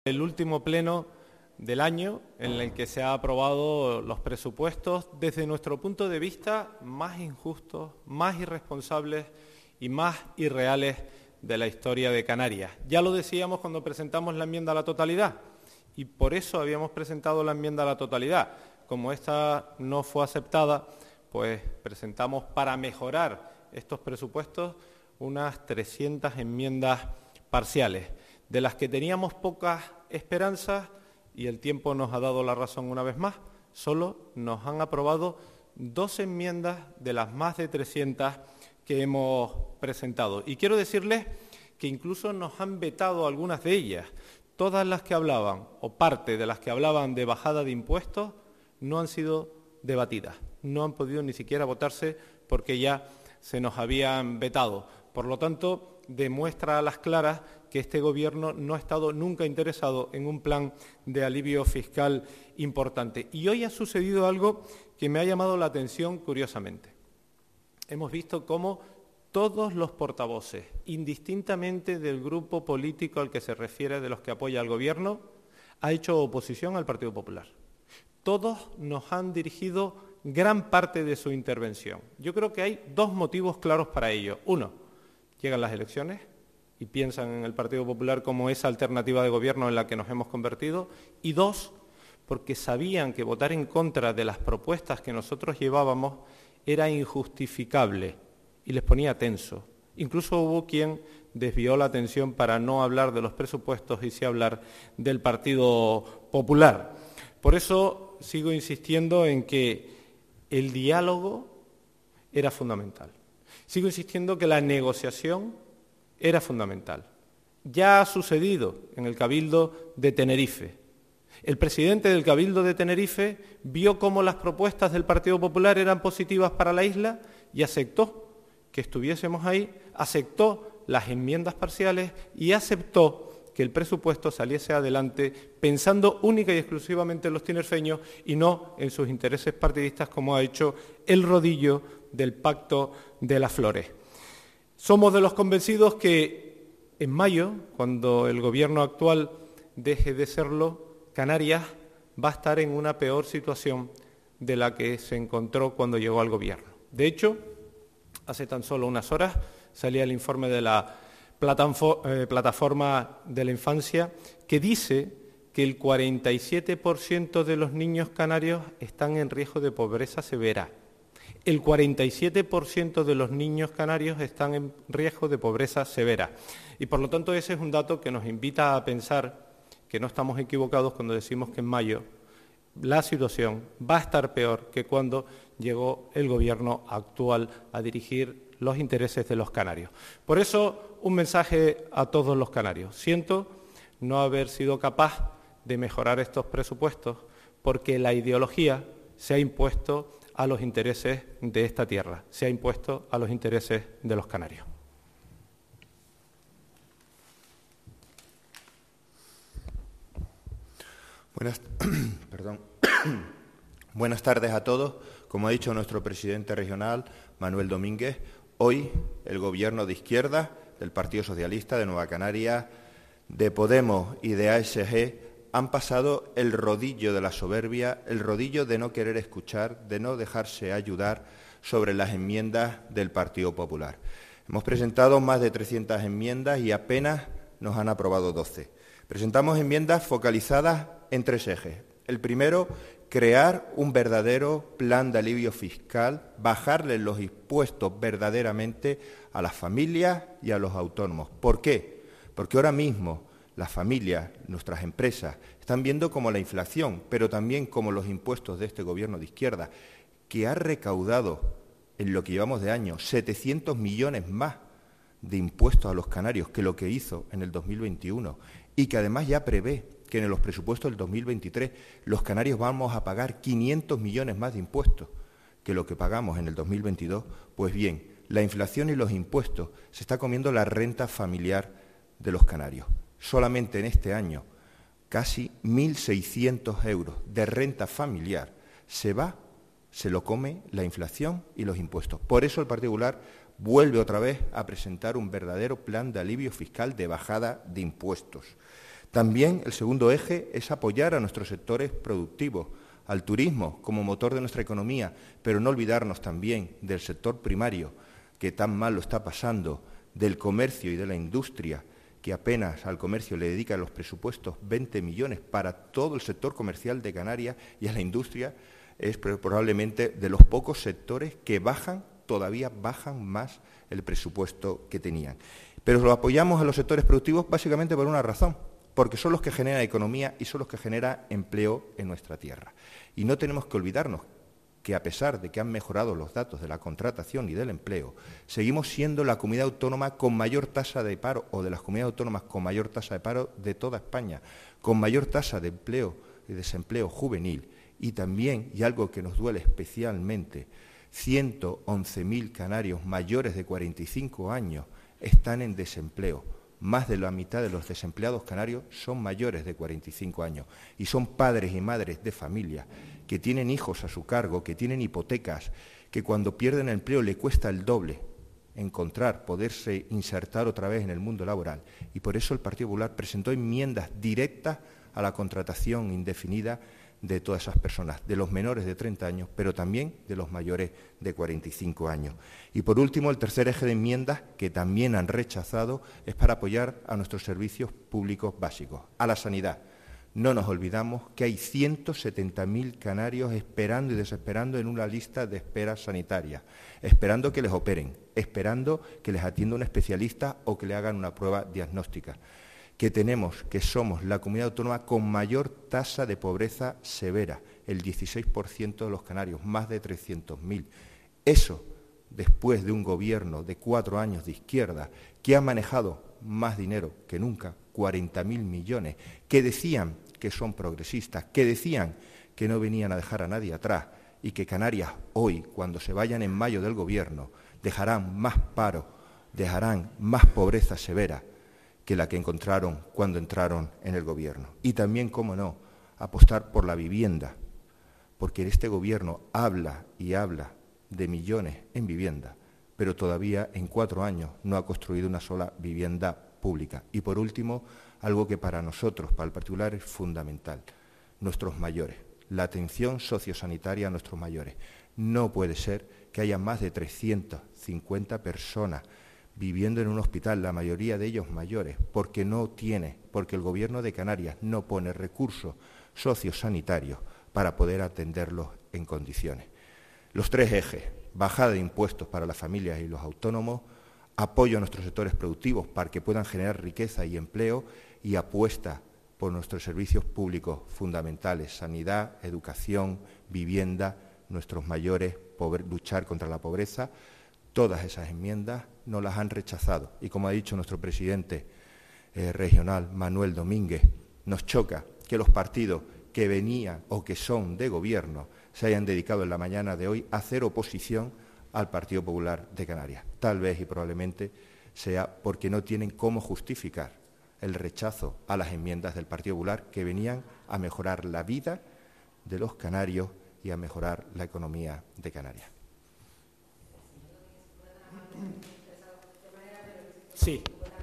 El último pleno del año en el que se han aprobado los presupuestos, desde nuestro punto de vista, más injustos, más irresponsables y más irreales de la historia de Canarias. Ya lo decíamos cuando presentamos la enmienda a la totalidad y por eso habíamos presentado la enmienda a la totalidad. Como esta no fue aceptada, pues presentamos para mejorar estos presupuestos unas 300 enmiendas parciales, de las que teníamos pocas esperanzas y el tiempo nos ha dado la razón una vez más. Solo nos han aprobado 2 enmiendas de las más de 300 que hemos presentado. Y quiero decirles que incluso nos han vetado algunas de ellas. Todas las que hablaban, o parte de las que hablaban de bajada de impuestos, no han sido debatidas. No han podido ni siquiera votarse porque ya se nos habían vetado. Por lo tanto, demuestra a las claras que este Gobierno no ha estado nunca interesado en un plan de alivio fiscal importante. Y hoy ha sucedido algo que me ha llamado la atención curiosamente. Hemos visto cómo todos los portavoces, indistintamente del grupo político al que se refiere de los que apoya al Gobierno, ha hecho oposición al Partido Popular. Todos nos han dirigido gran parte de su intervención. Yo creo que hay 2 motivos claros para ello. Uno, llegan las elecciones y piensan en el Partido Popular como esa alternativa de gobierno en la que nos hemos convertido. Y 2, porque sabían que votar en contra de las propuestas que nosotros llevábamos era injustificable y les ponía tenso. Incluso hubo quien desvió la atención para no hablar de los presupuestos y sí hablar del Partido Popular. Por eso sigo insistiendo en que el diálogo era fundamental. Sigo insistiendo que la negociación era fundamental. Ya ha sucedido en el Cabildo de Tenerife. El presidente del Cabildo de Tenerife vio cómo las propuestas del Partido Popular eran positivas para la isla y aceptó que estuviésemos ahí, aceptó las enmiendas parciales y aceptó que el presupuesto saliese adelante pensando única y exclusivamente en los tinerfeños y no en sus intereses partidistas, como ha hecho el rodillo del Pacto de las Flores. Somos de los convencidos que en mayo, cuando el Gobierno actual deje de serlo, Canarias va a estar en una peor situación de la que se encontró cuando llegó al Gobierno. De hecho, hace tan solo unas horas salía el informe de la Plataforma de la Infancia que dice que el 47% de los niños canarios están en riesgo de pobreza severa. El 47% de los niños canarios están en riesgo de pobreza severa. Y por lo tanto ese es un dato que nos invita a pensar que no estamos equivocados cuando decimos que en mayo la situación va a estar peor que cuando llegó el Gobierno actual a dirigir los intereses de los canarios. Por eso, un mensaje a todos los canarios. Siento no haber sido capaz de mejorar estos presupuestos porque la ideología se ha impuesto a los intereses de esta tierra, se ha impuesto a los intereses de los canarios. Buenas tardes a todos. Como ha dicho nuestro presidente regional, Manuel Domínguez, hoy el Gobierno de izquierda, del Partido Socialista, de Nueva Canarias, de Podemos y de ASG han pasado el rodillo de la soberbia, el rodillo de no querer escuchar, de no dejarse ayudar sobre las enmiendas del Partido Popular. Hemos presentado más de 300 enmiendas y apenas nos han aprobado 12. Presentamos enmiendas focalizadas en 3 ejes. El primero, crear un verdadero plan de alivio fiscal, bajarle los impuestos verdaderamente a las familias y a los autónomos. ¿Por qué? Porque ahora mismo las familias, nuestras empresas, están viendo como la inflación, pero también como los impuestos de este Gobierno de izquierda, que ha recaudado en lo que llevamos de año 700 millones más de impuestos a los canarios que lo que hizo en el 2021 y que además ya prevé que en los presupuestos del 2023 los canarios vamos a pagar 500 millones más de impuestos que lo que pagamos en el 2022, pues bien, la inflación y los impuestos se está comiendo la renta familiar de los canarios. Solamente en este año, casi 1.600 euros de renta familiar se lo come la inflación y los impuestos. Por eso el Partido Popular vuelve otra vez a presentar un verdadero plan de alivio fiscal de bajada de impuestos. También el segundo eje es apoyar a nuestros sectores productivos, al turismo como motor de nuestra economía, pero no olvidarnos también del sector primario, que tan mal lo está pasando, del comercio y de la industria, que apenas al comercio le dedican los presupuestos 20 millones para todo el sector comercial de Canarias, y a la industria es probablemente de los pocos sectores que todavía bajan más el presupuesto que tenían. Pero lo apoyamos a los sectores productivos básicamente por una razón, porque son los que generan economía y son los que generan empleo en nuestra tierra. Y no tenemos que olvidarnos que, a pesar de que han mejorado los datos de la contratación y del empleo, seguimos siendo la comunidad autónoma con mayor tasa de paro, o de las comunidades autónomas con mayor tasa de paro de toda España, con mayor tasa de empleo y desempleo juvenil, y también, y algo que nos duele especialmente, 111.000 canarios mayores de 45 años están en desempleo. Más de la mitad de los desempleados canarios son mayores de 45 años y son padres y madres de familia que tienen hijos a su cargo, que tienen hipotecas, que cuando pierden el empleo le cuesta el doble poderse insertar otra vez en el mundo laboral. Y por eso el Partido Popular presentó enmiendas directas a la contratación indefinida de todas esas personas, de los menores de 30 años, pero también de los mayores de 45 años. Y por último, el tercer eje de enmiendas, que también han rechazado, es para apoyar a nuestros servicios públicos básicos, a la sanidad. No nos olvidamos que hay 170.000 canarios esperando y desesperando en una lista de espera sanitaria, esperando que les operen, esperando que les atienda un especialista o que le hagan una prueba diagnóstica. Que somos la comunidad autónoma con mayor tasa de pobreza severa, el 16% de los canarios, más de 300.000. Eso, después de un gobierno de 4 años de izquierda, que ha manejado más dinero que nunca, 40.000 millones, que decían que son progresistas, que decían que no venían a dejar a nadie atrás, y que Canarias hoy, cuando se vayan en mayo del gobierno, dejarán más paro, dejarán más pobreza severa que la que encontraron cuando entraron en el gobierno. Y también, cómo no, apostar por la vivienda, porque este gobierno habla y habla de millones en vivienda, pero todavía en 4 años no ha construido una sola vivienda pública. Y por último, algo que para nosotros, para el particular, es fundamental, nuestros mayores, la atención sociosanitaria a nuestros mayores. No puede ser que haya más de 350 personas viviendo en un hospital, la mayoría de ellos mayores, porque el Gobierno de Canarias no pone recursos sociosanitarios para poder atenderlos en condiciones. Los 3 ejes: bajada de impuestos para las familias y los autónomos, apoyo a nuestros sectores productivos para que puedan generar riqueza y empleo, y apuesta por nuestros servicios públicos fundamentales, sanidad, educación, vivienda, nuestros mayores, luchar contra la pobreza. Todas esas enmiendas nos las han rechazado. Y como ha dicho nuestro presidente regional, Manuel Domínguez, nos choca que los partidos que venían o que son de gobierno se hayan dedicado en la mañana de hoy a hacer oposición al Partido Popular de Canarias. Tal vez y probablemente sea porque no tienen cómo justificar el rechazo a las enmiendas del Partido Popular, que venían a mejorar la vida de los canarios y a mejorar la economía de Canarias. Sí.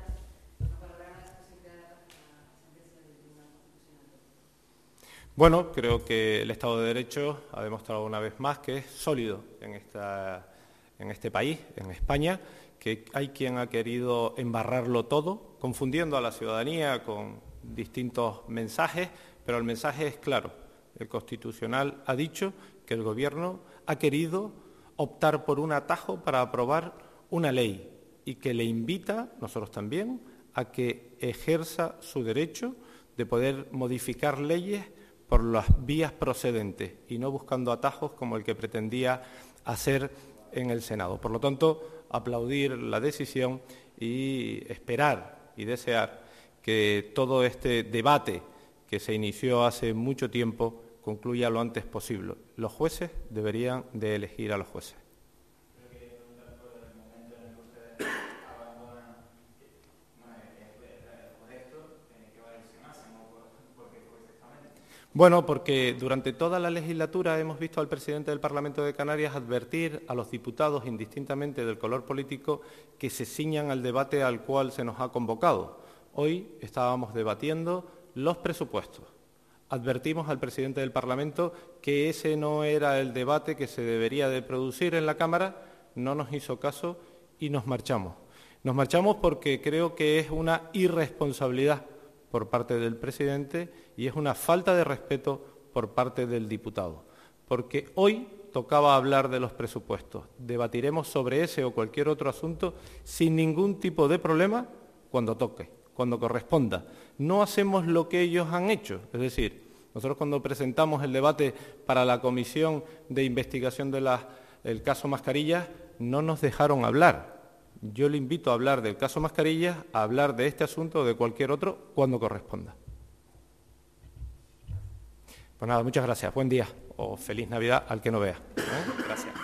Bueno, creo que el Estado de Derecho ha demostrado una vez más que es sólido en este país, en España, que hay quien ha querido embarrarlo todo, confundiendo a la ciudadanía con distintos mensajes, pero el mensaje es claro. El Constitucional ha dicho que el Gobierno ha querido optar por un atajo para aprobar una ley y que le invita, nosotros también, a que ejerza su derecho de poder modificar leyes por las vías procedentes y no buscando atajos como el que pretendía hacer en el Senado. Por lo tanto, aplaudir la decisión y esperar y desear que todo este debate que se inició hace mucho tiempo concluya lo antes posible. Los jueces deberían de elegir a los jueces. Bueno, porque durante toda la legislatura hemos visto al presidente del Parlamento de Canarias advertir a los diputados, indistintamente del color político, que se ciñan al debate al cual se nos ha convocado. Hoy estábamos debatiendo los presupuestos. Advertimos al presidente del Parlamento que ese no era el debate que se debería de producir en la Cámara, no nos hizo caso y nos marchamos. Nos marchamos porque creo que es una irresponsabilidad por parte del presidente y es una falta de respeto por parte del diputado. Porque hoy tocaba hablar de los presupuestos. Debatiremos sobre ese o cualquier otro asunto sin ningún tipo de problema cuando toque, cuando corresponda. No hacemos lo que ellos han hecho. Es decir, nosotros cuando presentamos el debate para la Comisión de Investigación del caso Mascarillas, no nos dejaron hablar. Yo le invito a hablar del caso Mascarillas, a hablar de este asunto o de cualquier otro cuando corresponda. Pues nada, muchas gracias. Buen día o feliz Navidad al que no vea. Gracias.